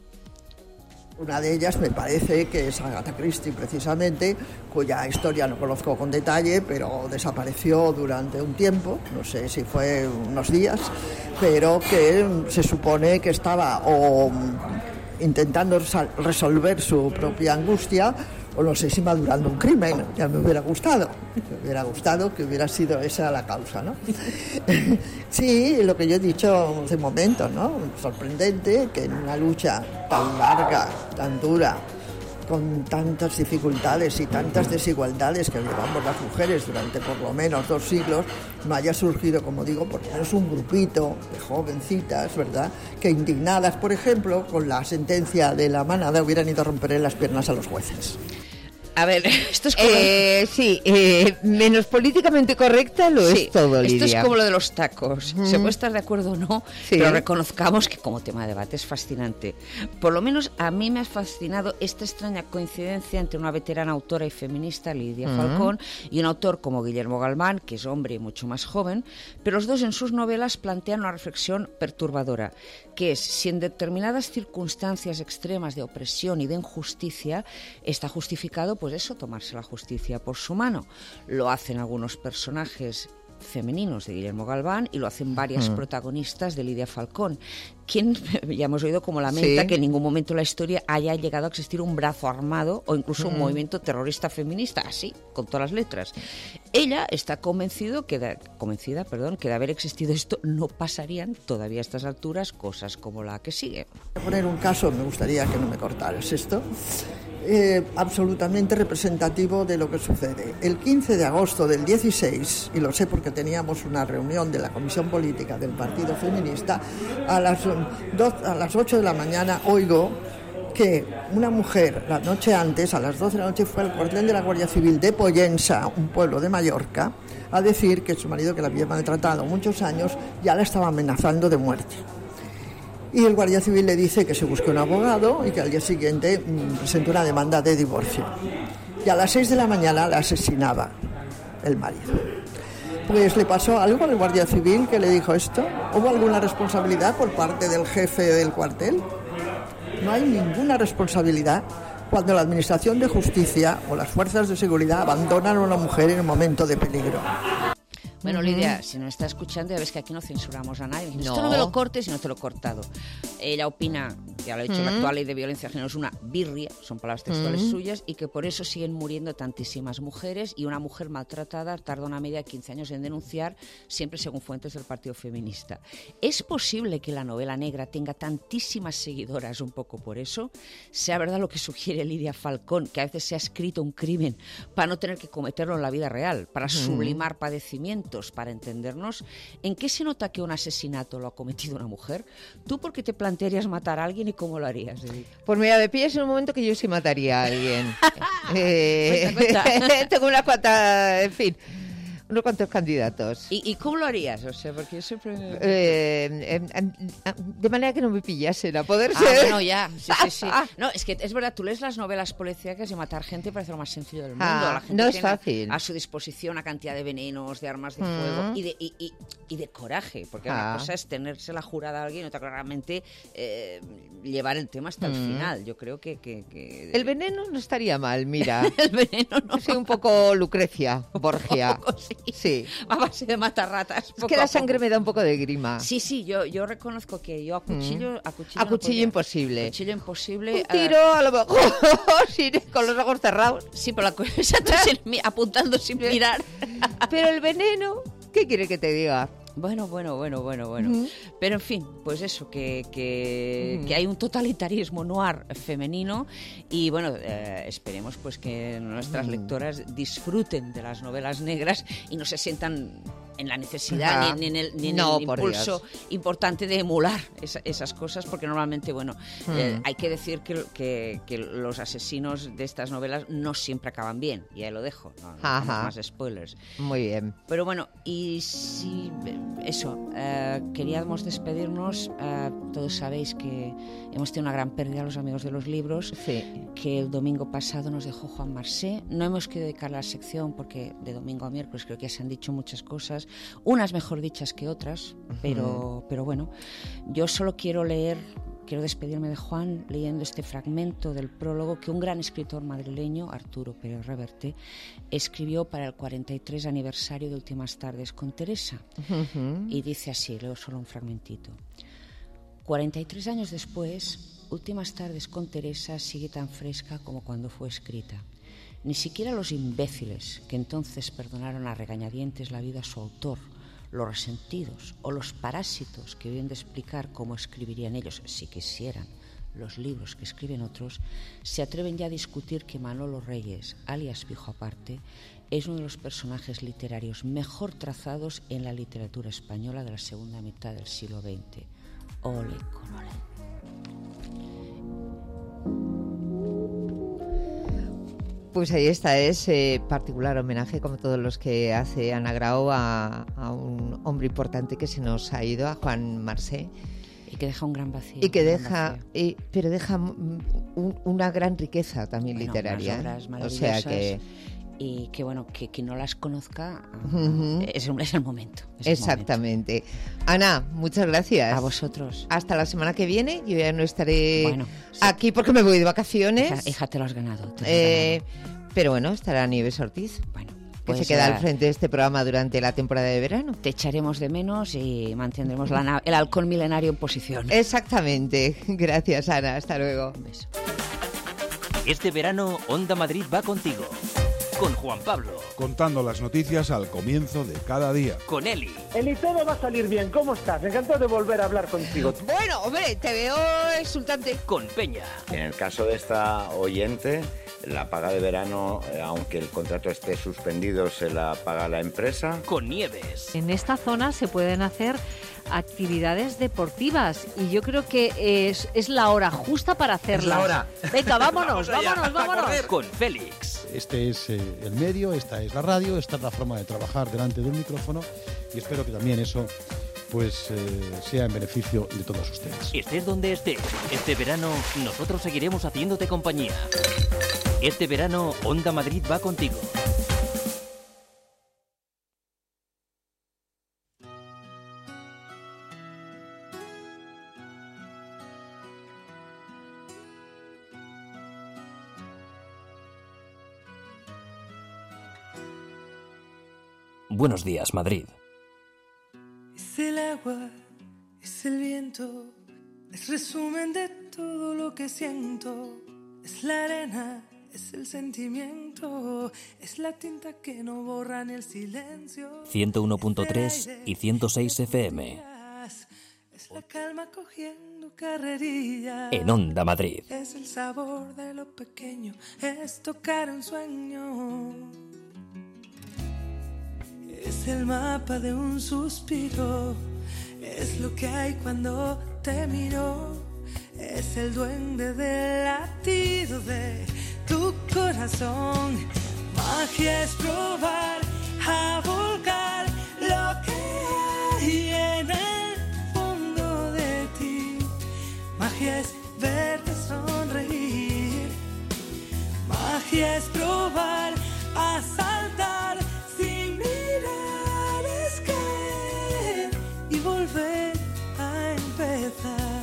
Una de ellas me parece que es Agatha Christie, precisamente, cuya historia no conozco con detalle, pero desapareció durante un tiempo, no sé si fue unos días, pero que se supone que estaba o intentando resolver su propia angustia, o no sé si madurando un crimen. Ya me hubiera gustado, me hubiera gustado que hubiera sido esa la causa, ¿no? Sí, lo que yo he dicho hace un momento, ¿no? Sorprendente que en una lucha tan larga, tan dura, con tantas dificultades y tantas desigualdades que llevamos las mujeres durante por lo menos dos siglos, no haya surgido, como digo, por lo menos un grupito de jovencitas, ¿verdad?, que indignadas, por ejemplo, con la sentencia de la manada, hubieran ido a romperle las piernas a los jueces. A ver, esto es como... Eh, sí, eh, menos políticamente correcta lo Sí, es todo, Lidia. esto es como lo de los tacos. Mm. Se puede estar de acuerdo o no, Sí. pero reconozcamos que como tema de debate es fascinante. Por lo menos a mí me ha fascinado esta extraña coincidencia entre una veterana autora y feminista, Lidia Mm. Falcón, y un autor como Guillermo Galván, que es hombre y mucho más joven, pero los dos en sus novelas plantean una reflexión perturbadora, que es si en determinadas circunstancias extremas de opresión y de injusticia está justificado, pues eso, tomarse la justicia por su mano. Lo hacen algunos personajes femeninos de Guillermo Galván y lo hacen varias Mm. protagonistas de Lidia Falcón, quien ya hemos oído como lamenta Sí. que en ningún momento en la historia haya llegado a existir un brazo armado o incluso un Mm. movimiento terrorista feminista, así, con todas las letras. Ella está convencido que de, convencida perdón, que de haber existido esto no pasarían todavía a estas alturas cosas como la que sigue. Voy a poner un caso, me gustaría que no me cortaras esto, eh, absolutamente representativo de lo que sucede. El quince de agosto del dieciséis, y lo sé porque teníamos una reunión de la Comisión Política del Partido Feminista, a las, um, dos, a las ocho de la mañana oigo que una mujer, la noche antes, a las doce de la noche, fue al cuartel de la Guardia Civil de Pollensa, un pueblo de Mallorca, a decir que su marido, que la había maltratado muchos años, ya la estaba amenazando de muerte. Y el Guardia Civil le dice que se busque un abogado y que al día siguiente mmm, presente una demanda de divorcio. Y a las seis de la mañana la asesinaba el marido. Pues le pasó algo al Guardia Civil que le dijo esto. ¿Hubo alguna responsabilidad por parte del jefe del cuartel? No hay ninguna responsabilidad cuando la Administración de Justicia o las fuerzas de seguridad abandonan a una mujer en un momento de peligro. Bueno, Ujú. Lidia, si nos está escuchando, ya ves que aquí no censuramos a nadie. Esto No. no me lo cortes y no te lo he cortado. Ella opina, ya lo he dicho, la Ujú. actual ley de violencia de género es una birria, son palabras textuales Ujú. suyas, y que por eso siguen muriendo tantísimas mujeres, y una mujer maltratada tarda una media de quince años en denunciar, siempre según fuentes del Partido Feminista. ¿Es posible que la novela negra tenga tantísimas seguidoras un poco por eso? Sea verdad lo que sugiere Lidia Falcón, que a veces se ha escrito un crimen para no tener que cometerlo en la vida real, para Ujú. sublimar padecimientos, minutos para entendernos, ¿en qué se nota que un asesinato lo ha cometido una mujer? ¿Tú por qué te plantearías matar a alguien y cómo lo harías, Edith? Pues mira, me pillas en un momento que yo sí mataría a alguien. eh, cuenta, cuenta. Tengo una cuanta, en fin, unos cuantos candidatos. ¿Y, y cómo lo harías? O sea, porque yo siempre... Eh, eh, de manera que no me pillasen, a poder ah, ser. Bueno, ya, sí, sí, sí. No, es que es verdad, tú lees las novelas policíacas y matar gente parece lo más sencillo del mundo. Ah, La gente no es tiene fácil. A su disposición una cantidad de venenos, de armas de Mm. fuego y de, y, y, y de coraje, porque Ah. una cosa es tenerse la jurada a alguien y otra claramente eh, llevar el tema hasta el Mm. final. Yo creo que... que, que... El veneno no estaría mal, mira. El veneno no. Soy un poco Lucrecia, Borgia. Poco, sí. Sí. A base de matar ratas. Es que la sangre me da un poco de grima. Sí, sí, yo, yo reconozco que yo a cuchillo... Mm. A cuchillo, A no cuchillo podría. imposible. A cuchillo imposible. Un tiro, uh, a lo mejor, sin, con los ojos cerrados. Sí, pero la cosa sin, apuntando sin mirar. Pero el veneno, ¿qué quiere que te diga? Bueno, bueno, bueno, bueno, bueno. Uh-huh. Pero en fin, pues eso, que, que, uh-huh. que hay un totalitarismo noir femenino y bueno, eh, esperemos pues que nuestras uh-huh. lectoras disfruten de las novelas negras y no se sientan en la necesidad uh-huh. ni, ni en el, ni en no, el impulso importante de emular esa, esas cosas, porque normalmente, bueno, uh-huh. eh, hay que decir que, que, que los asesinos de estas novelas no siempre acaban bien, y ahí lo dejo, no, no uh-huh. más spoilers. Muy bien. Pero bueno, y si... Eso, eh, queríamos despedirnos. Eh, todos sabéis que hemos tenido una gran pérdida los amigos de los libros, sí. que el domingo pasado nos dejó Juan Marsé. No hemos querido dedicar la sección porque de domingo a miércoles creo que ya se han dicho muchas cosas, unas mejor dichas que otras, uh-huh. pero, pero bueno, yo solo quiero leer... Quiero despedirme de Juan leyendo este fragmento del prólogo que un gran escritor madrileño, Arturo Pérez Reverte, escribió para el cuarenta y tres aniversario de Últimas Tardes con Teresa. Uh-huh. Y dice así, leo solo un fragmentito. cuarenta y tres años después, Últimas Tardes con Teresa sigue tan fresca como cuando fue escrita. Ni siquiera los imbéciles que entonces perdonaron a regañadientes la vida a su autor, los resentidos o los parásitos que viven de explicar cómo escribirían ellos, si quisieran, los libros que escriben otros, se atreven ya a discutir que Manolo Reyes, alias Pijo Aparte, es uno de los personajes literarios mejor trazados en la literatura española de la segunda mitad del siglo veinte. Ole con ole. Pues ahí está, ese particular homenaje, como todos los que hace Ana Grau, a, a un hombre importante que se nos ha ido, a Juan Marsé. Y que deja un gran vacío. Y que deja, y, pero deja un, una gran riqueza también bueno, literaria. Unas obras o sea que... Y que bueno, que quien no las conozca, uh-huh. es, es el momento. Es Exactamente. El momento. Ana, muchas gracias. A vosotros. Hasta la semana que viene. Yo ya no estaré bueno, sí. aquí porque me voy de vacaciones. Hija, hija te lo has ganado. Te lo eh, has ganado. Pero bueno, estará Nieves Ortiz. Bueno. Que pues se queda al frente de este programa durante la temporada de verano. Te echaremos de menos y mantendremos la, el halcón milenario en posición. Exactamente. Gracias, Ana. Hasta luego. Un beso. Este verano, Onda Madrid va contigo. Con Juan Pablo. Contando las noticias al comienzo de cada día. Con Eli. Eli, todo va a salir bien. ¿Cómo estás? Encantado de volver a hablar contigo. Bueno, hombre, te veo exultante. Con Peña. En el caso de esta oyente, la paga de verano, aunque el contrato esté suspendido, se la paga la empresa. Con Nieves. En esta zona se pueden hacer actividades deportivas y yo creo que es, es la hora justa para hacerlas. Es la hora. Venga, vámonos, vámonos, vámonos. Con Félix. Este es eh, el medio, esta es la radio, esta es la forma de trabajar delante de un micrófono y espero que también eso pues eh, sea en beneficio de todos ustedes. Estés donde estés, este verano nosotros seguiremos haciéndote compañía. Este verano Onda Madrid va contigo. Buenos días, Madrid. Es el agua, es el viento, es resumen de todo lo que siento. Es la arena, es el sentimiento, es la tinta que no borra ni el silencio. ciento uno punto tres y ciento seis F M. Es la calma cogiendo carrerillas. En Onda Madrid. Es el sabor de lo pequeño, es tocar un sueño. es el mapa de un suspiro, es lo que hay cuando te miro, es el duende del latido de tu corazón. Magia es probar a volcar lo que hay en el fondo de ti. Magia es verte sonreír. Magia es probar a saltar sin mirar, es caer y volver a empezar.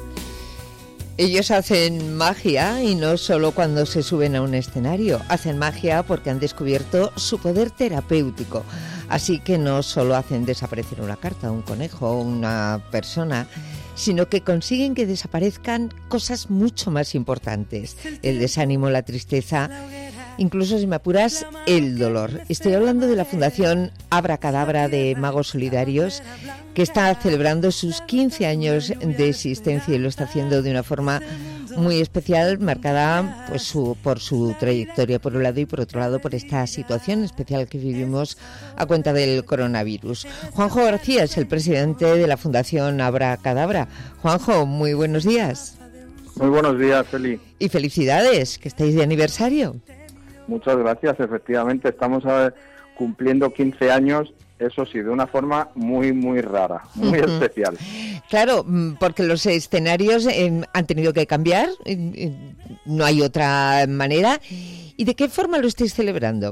Ellos hacen magia y no solo cuando se suben a un escenario, hacen magia porque han descubierto su poder terapéutico. Así que no solo hacen desaparecer una carta, un conejo, una persona, sino que consiguen que desaparezcan cosas mucho más importantes: el desánimo, la tristeza, incluso, si me apuras, el dolor. Estoy hablando de la Fundación Abracadabra de Magos Solidarios, que está celebrando sus quince años de existencia y lo está haciendo de una forma muy especial, marcada pues su, por su trayectoria por un lado y por otro lado por esta situación especial que vivimos a cuenta del coronavirus. Juanjo García es el presidente de la Fundación Abracadabra. Juanjo, muy buenos días. Muy buenos días, Feli. Y felicidades, que estáis de aniversario. Muchas gracias, efectivamente, estamos a, cumpliendo quince años, eso sí, de una forma muy, muy rara, muy uh-huh. especial. Claro, porque los escenarios eh, han tenido que cambiar, eh, no hay otra manera. ¿Y de qué forma lo estáis celebrando?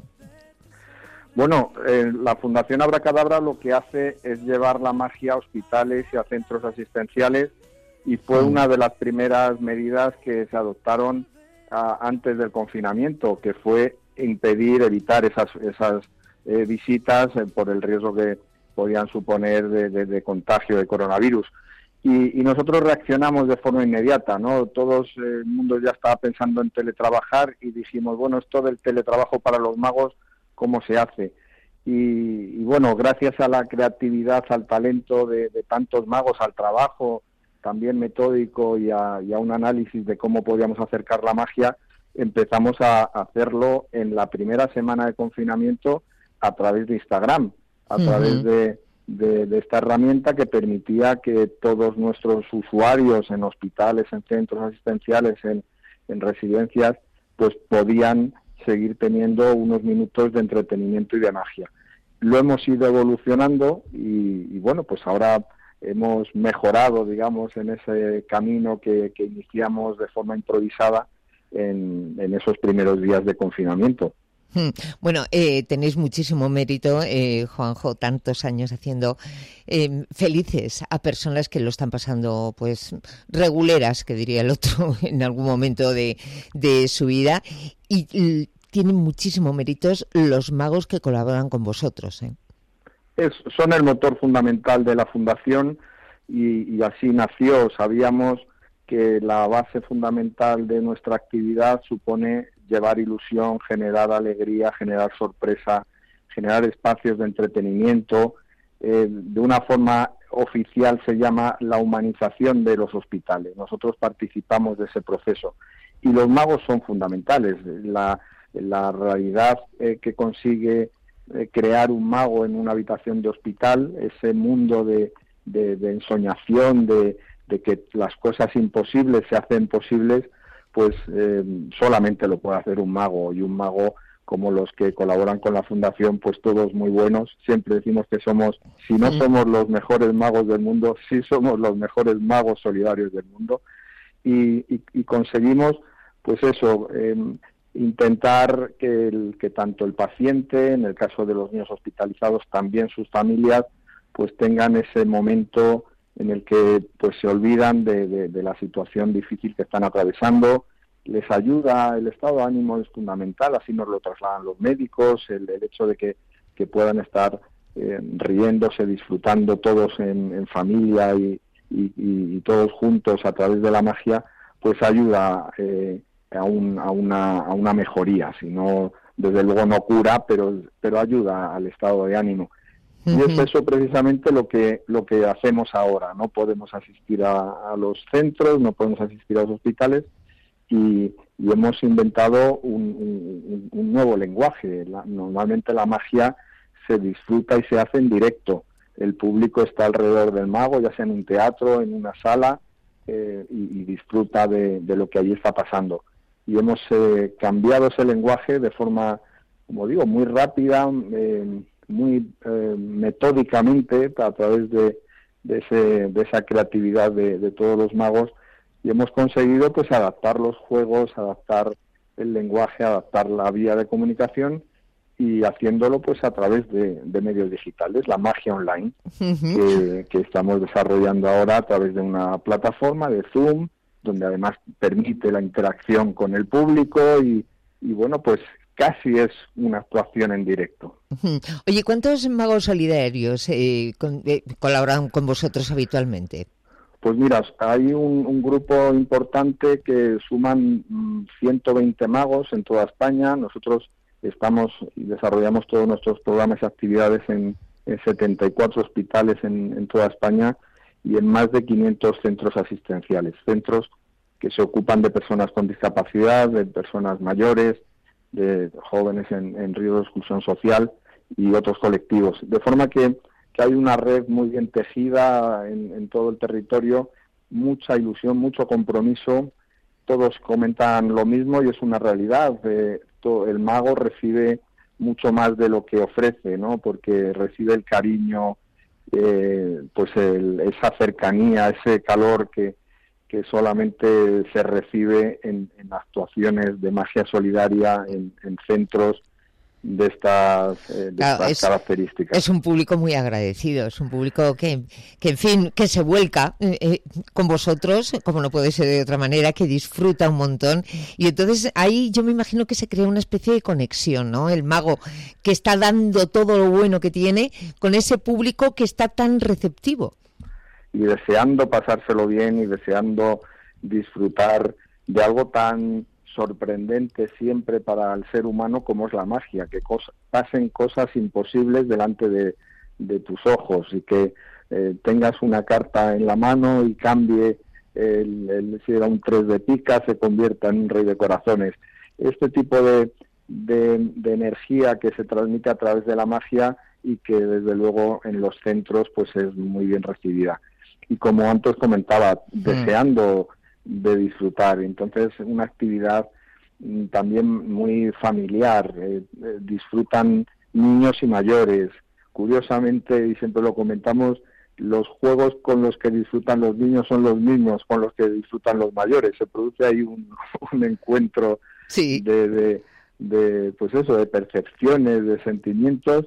Bueno, eh, la Fundación Abracadabra lo que hace es llevar la magia a hospitales y a centros asistenciales, y fue uh-huh. una de las primeras medidas que se adoptaron a, antes del confinamiento, que fue impedir, evitar esas, esas eh, visitas eh, por el riesgo que podían suponer de, de, de contagio de coronavirus. Y, y nosotros reaccionamos de forma inmediata, ¿no? Todos, eh, el mundo ya estaba pensando en teletrabajar y dijimos, bueno, esto del teletrabajo para los magos, ¿cómo se hace? Y, y bueno, gracias a la creatividad, al talento de, de tantos magos, al trabajo también metódico y a, y a un análisis de cómo podíamos acercar la magia, empezamos a hacerlo en la primera semana de confinamiento a través de Instagram, a uh-huh. través de, de, de esta herramienta que permitía que todos nuestros usuarios en hospitales, en centros asistenciales, en, en residencias, pues podían seguir teniendo unos minutos de entretenimiento y de magia. Lo hemos ido evolucionando y, y bueno, pues ahora hemos mejorado, digamos, en ese camino que, que iniciamos de forma improvisada en, en esos primeros días de confinamiento. Bueno, eh, tenéis muchísimo mérito, eh, Juanjo, tantos años haciendo eh, felices a personas que lo están pasando, pues, reguleras, que diría el otro, en algún momento de, de su vida, y, y tienen muchísimo méritos los magos que colaboran con vosotros, ¿eh? Es, son el motor fundamental de la Fundación y, y así nació. Sabíamos que la base fundamental de nuestra actividad supone llevar ilusión, generar alegría, generar sorpresa, generar espacios de entretenimiento. Eh, de una forma oficial se llama la humanización de los hospitales. Nosotros participamos de ese proceso y los magos son fundamentales. La, la realidad eh, que consigue eh, crear un mago en una habitación de hospital, ese mundo de, de, de ensoñación, de, de que las cosas imposibles se hacen posibles, pues eh, solamente lo puede hacer un mago, y un mago como los que colaboran con la Fundación, pues todos muy buenos. Siempre decimos que somos, si no somos los mejores magos del mundo, sí somos los mejores magos solidarios del mundo, y, y, y conseguimos, pues eso, eh, intentar que, el, que tanto el paciente, en el caso de los niños hospitalizados, también sus familias, pues tengan ese momento en el que pues se olvidan de, de, de la situación difícil que están atravesando. Les ayuda, el estado de ánimo es fundamental, así nos lo trasladan los médicos, el, el hecho de que, que puedan estar eh, riéndose, disfrutando todos en, en familia y, y, y todos juntos a través de la magia, pues ayuda eh, a, un, a, una, a una mejoría. Si no, desde luego no cura, pero, pero ayuda al estado de ánimo. Y es eso precisamente lo que lo que hacemos ahora. No podemos asistir a, a los centros, no podemos asistir a los hospitales, y, y hemos inventado un, un, un nuevo lenguaje. La, normalmente la magia se disfruta y se hace en directo. El público está alrededor del mago, ya sea en un teatro, en una sala, eh, y, y disfruta de, de lo que allí está pasando. Y hemos eh, cambiado ese lenguaje de forma, como digo, muy rápida, eh, muy eh, metódicamente, a través de, de, ese, de esa creatividad de, de todos los magos, y hemos conseguido pues adaptar los juegos, adaptar el lenguaje, adaptar la vía de comunicación, y haciéndolo pues a través de, de medios digitales, la magia online, uh-huh. que, que estamos desarrollando ahora a través de una plataforma de Zoom, donde además permite la interacción con el público y, y bueno, pues casi es una actuación en directo. Uh-huh. Oye, ¿cuántos magos solidarios eh, con, eh, colaboran con vosotros habitualmente? Pues mira, hay un, un grupo importante que suman mmm, ciento veinte magos en toda España. Nosotros estamos y desarrollamos todos nuestros programas y actividades en, en setenta y cuatro hospitales en, en toda España y en más de quinientos centros asistenciales, centros que se ocupan de personas con discapacidad, de personas mayores, de jóvenes en, en riesgo de exclusión social y otros colectivos. De forma que, que hay una red muy bien tejida en, en todo el territorio, mucha ilusión, mucho compromiso. Todos comentan lo mismo y es una realidad. Eh, todo, el mago recibe mucho más de lo que ofrece, ¿no? Porque recibe el cariño, eh, pues el, esa cercanía, ese calor que, que solamente se recibe en, en actuaciones de magia solidaria en, en centros de estas, eh, de claro, estas es, características. Es un público muy agradecido, es un público que, que en fin, que se vuelca eh, con vosotros, como no puede ser de otra manera, que disfruta un montón. Y entonces ahí yo me imagino que se crea una especie de conexión, ¿no? El mago que está dando todo lo bueno que tiene con ese público que está tan receptivo. Y deseando pasárselo bien y deseando disfrutar de algo tan sorprendente siempre para el ser humano como es la magia, que cosa, pasen cosas imposibles delante de, de tus ojos y que eh, tengas una carta en la mano y cambie, el, el, si era un tres de pica, se convierta en un rey de corazones. Este tipo de, de, de energía que se transmite a través de la magia y que desde luego en los centros pues es muy bien recibida. Y como antes comentaba, deseando de disfrutar. Entonces, una actividad también muy familiar. Eh, eh, disfrutan niños y mayores. Curiosamente, y siempre lo comentamos, los juegos con los que disfrutan los niños son los mismos con los que disfrutan los mayores. Se produce ahí un, un encuentro sí. de, de, de, pues eso, de percepciones, de sentimientos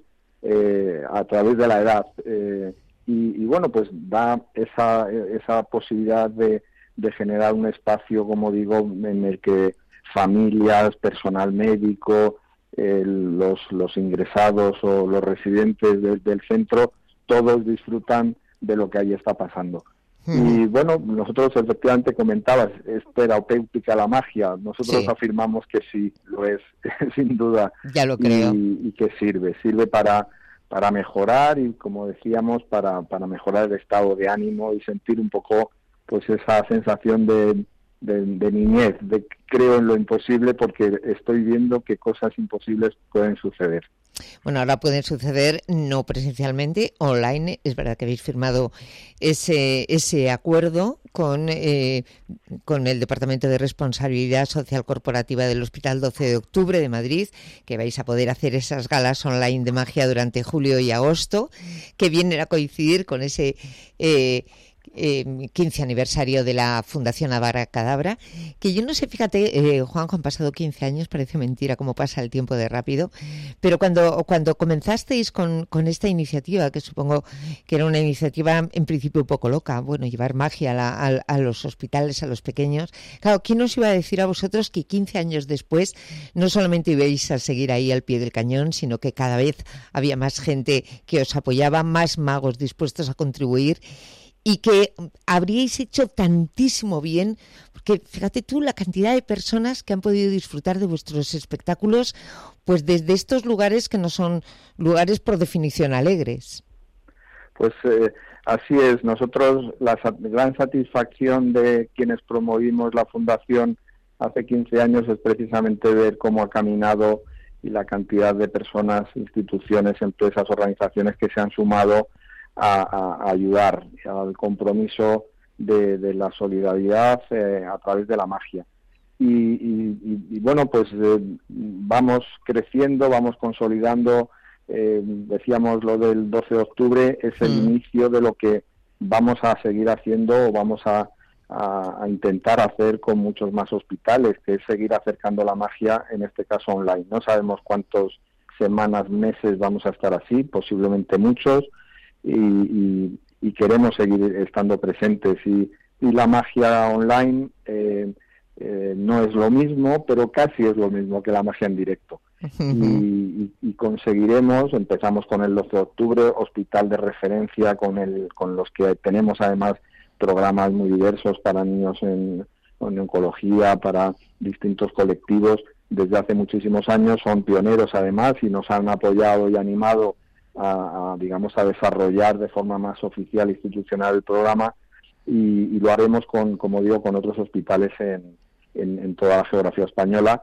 eh, a través de la edad. Eh, y, y bueno, pues da esa, esa posibilidad de de generar un espacio, como digo, en el que familias, personal médico, eh, los, los ingresados o los residentes de, del centro, todos disfrutan de lo que ahí está pasando. Mm. Y bueno, nosotros efectivamente comentabas, es terapéutica la magia, nosotros sí. afirmamos que sí, lo es, sin duda. Ya lo creo. Y, y que sirve, sirve para, para mejorar y, como decíamos, para, para mejorar el estado de ánimo y sentir un poco pues esa sensación de, de, de niñez, de creo en lo imposible porque estoy viendo que cosas imposibles pueden suceder. Bueno, ahora pueden suceder no presencialmente, online. Es verdad que habéis firmado ese ese acuerdo con eh, con el Departamento de Responsabilidad Social Corporativa del Hospital doce de octubre de Madrid, que vais a poder hacer esas galas online de magia durante julio y agosto, que vienen a coincidir con ese eh, Eh, quince aniversario de la Fundación Abracadabra, que yo no sé, fíjate, eh, Juanjo, han pasado quince años, parece mentira cómo pasa el tiempo de rápido, pero cuando cuando comenzasteis con, con esta iniciativa, que supongo que era una iniciativa en principio un poco loca, bueno, llevar magia a, la, a, a los hospitales, a los pequeños, claro, ¿quién os iba a decir a vosotros que quince años después no solamente ibais a seguir ahí al pie del cañón, sino que cada vez había más gente que os apoyaba, más magos dispuestos a contribuir, y que habríais hecho tantísimo bien, porque fíjate tú la cantidad de personas que han podido disfrutar de vuestros espectáculos, pues desde estos lugares que no son lugares por definición alegres. Pues eh, así es. Nosotros la gran satisfacción de quienes promovimos la fundación hace quince años es precisamente ver cómo ha caminado y la cantidad de personas, instituciones, empresas, organizaciones que se han sumado a, a, a ayudar al compromiso de, de la solidaridad eh, a través de la magia. Y, y, y bueno, pues eh, vamos creciendo, vamos consolidando, eh, decíamos lo del doce de octubre, es el mm. inicio de lo que vamos a seguir haciendo o vamos a, a, a intentar hacer con muchos más hospitales, que es seguir acercando la magia, en este caso online. No sabemos cuántas semanas, meses vamos a estar así, posiblemente muchos, y, y, y queremos seguir estando presentes. Y, y la magia online eh, eh, no es lo mismo, pero casi es lo mismo que la magia en directo. Y, y, y conseguiremos, empezamos con el doce de octubre, hospital de referencia con el con los que tenemos además programas muy diversos para niños en, en oncología, para distintos colectivos desde hace muchísimos años, son pioneros además y nos han apoyado y animado a, a digamos a desarrollar de forma más oficial e institucional el programa, y, y lo haremos con, como digo, con otros hospitales en, en, en toda la geografía española.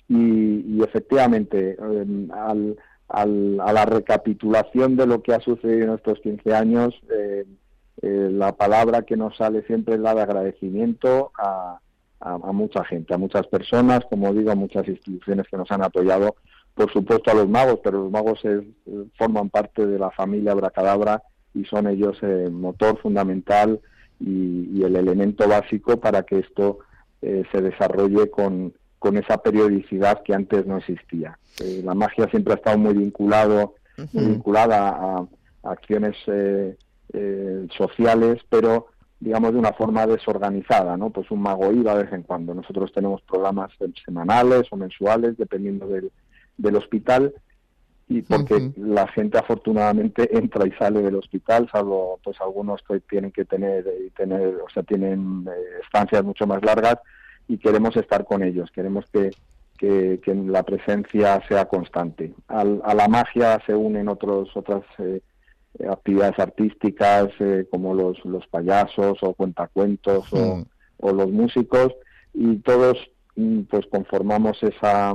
Y, y efectivamente, eh, al, al, a la recapitulación de lo que ha sucedido en estos quince años, eh, eh, la palabra que nos sale siempre es la de agradecimiento a, a, a mucha gente, a muchas personas, como digo, a muchas instituciones que nos han apoyado, por supuesto a los magos, pero los magos es, forman parte de la familia Abracadabra y son ellos el eh, motor fundamental y, y el elemento básico para que esto eh, se desarrolle con con esa periodicidad que antes no existía. Eh, la magia siempre ha estado muy vinculado, uh-huh. muy vinculada a, a acciones eh, eh, sociales, pero digamos de una forma desorganizada, ¿no? Pues un mago iba de vez en cuando. Nosotros tenemos programas semanales o mensuales, dependiendo del, del hospital, y porque uh-huh. la gente afortunadamente entra y sale del hospital, salvo pues algunos que tienen que tener, y tener o sea, tienen eh, estancias mucho más largas, y queremos estar con ellos, queremos que, que, que la presencia sea constante. Al, a la magia se unen otros otras eh, actividades artísticas eh, como los, los payasos o cuentacuentos sí. o, o los músicos, y todos pues conformamos esa,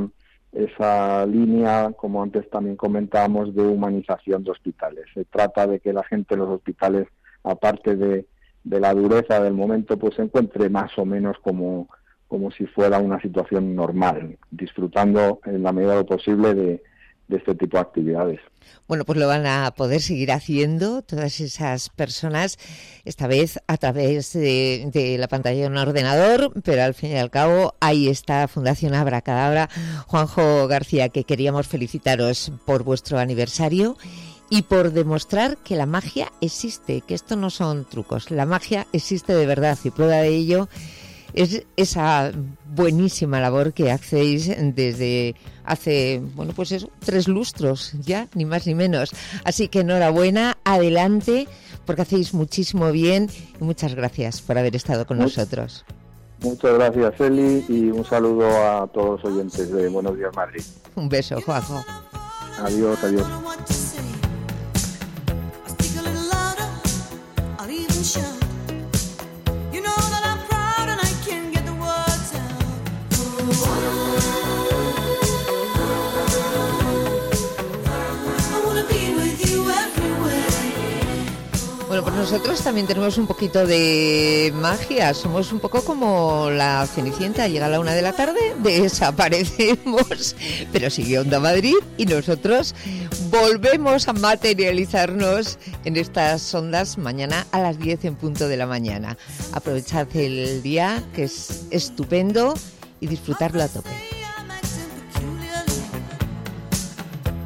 esa línea, como antes también comentábamos, de humanización de hospitales. Se trata de que la gente en los hospitales, aparte de, de la dureza del momento, pues se encuentre más o menos como como si fuera una situación normal, disfrutando en la medida de lo posible de, de este tipo de actividades. Bueno, pues lo van a poder seguir haciendo todas esas personas, esta vez a través de, de la pantalla de un ordenador, pero al fin y al cabo ahí está Fundación Abracadabra. Juanjo García, que queríamos felicitaros por vuestro aniversario y por demostrar que la magia existe, que esto no son trucos, la magia existe de verdad, y prueba de ello es esa buenísima labor que hacéis desde hace, bueno, pues eso, tres lustros ya, ni más ni menos. Así que enhorabuena, adelante, porque hacéis muchísimo bien, y muchas gracias por haber estado con Much- nosotros. Muchas gracias, Eli, y un saludo a todos los oyentes de Buenos Días Madrid. Un beso, Juanjo. Adiós, adiós. Bueno, pues nosotros también tenemos un poquito de magia, somos un poco como la Cenicienta, llega a la una de la tarde, desaparecemos, pero sigue Onda Madrid y nosotros volvemos a materializarnos en estas ondas mañana a las diez en punto de la mañana. Aprovechad el día, que es estupendo, y disfrutarlo a tope.